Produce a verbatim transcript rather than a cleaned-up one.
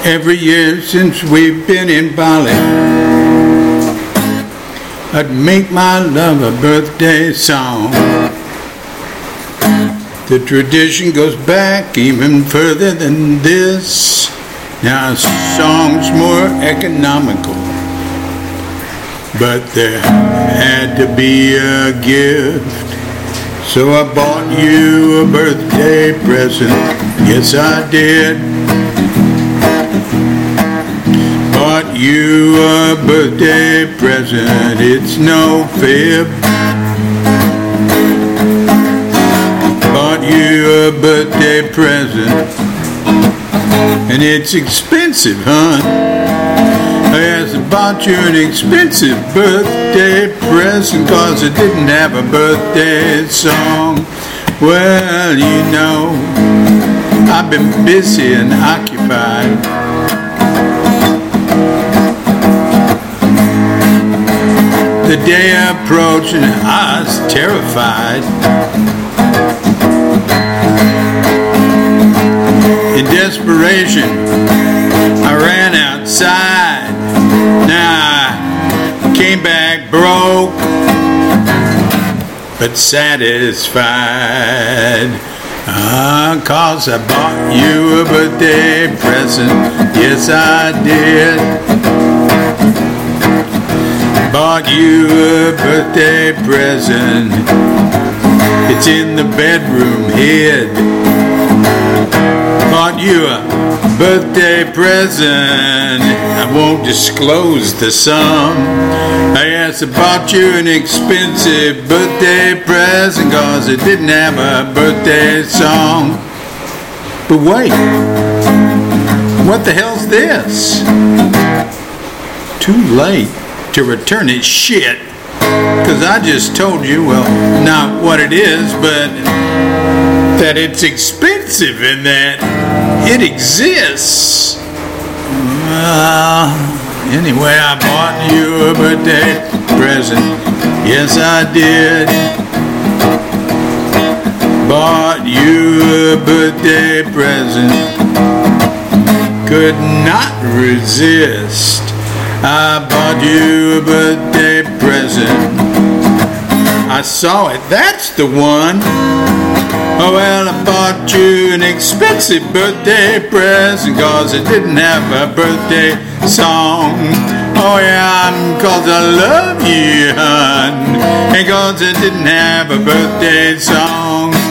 Every year since we've been in Bali, I'd make my love a birthday song. The tradition goes back even further than this. Now a song's more economical, but there had to be a gift. So I bought you a birthday present. Yes, I did. Bought you a birthday present. It's no fib. Bought you a birthday present, and it's expensive, huh? Yes, I bought you an expensive birthday present, cause I didn't have a birthday song. Well, you know, I've been busy and occupied. The day approached and I was terrified. In desperation, I ran outside. Now I came back broke, but satisfied. Ah, cause I bought you a birthday present. Yes, I did. Bought you a birthday present. It's in the bedroom head. Bought you a birthday present. I won't disclose the sum. Yes, I bought you an expensive birthday present, cause it didn't have a birthday song. But wait, what the hell's this? Too late to return it, shit. Cause I just told you, well, not what it is, but that it's expensive and that it exists. Uh, anyway, I bought you a birthday present. Yes, I did. Bought you a birthday present. Could not resist. I bought you a birthday present. I saw it, that's the one. Oh well, I bought you an expensive birthday present, cause it didn't have a birthday song. Oh yeah, cause I love you, hun, and cause it didn't have a birthday song.